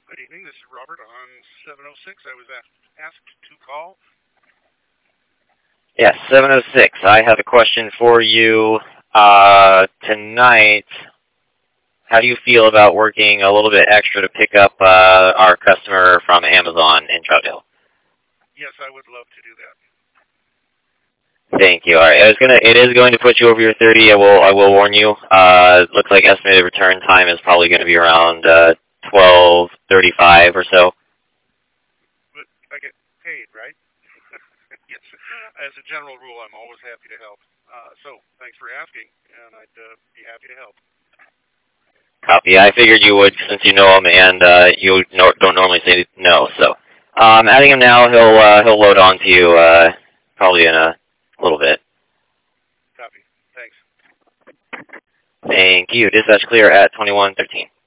Good evening. This is Robert on 706. I was asked to call. Yes, 706. I have a question for you tonight. How do you feel about working a little bit extra to pick up our customer from Amazon in Troutdale? Yes, I would love to do that. Thank you. All right, it is going to put you over your 30. I will warn you. Looks like estimated return time is probably going to be around 12:35 or so. But I get paid, right? Yes. As a general rule, I'm always happy to help. So thanks for asking, and I'd be happy to help. Copy. I figured you would since you know him, and you don't normally say no. So adding him now. He'll load on to you probably in a little bit. Copy. Thanks. Thank you. Dispatch clear at 2113.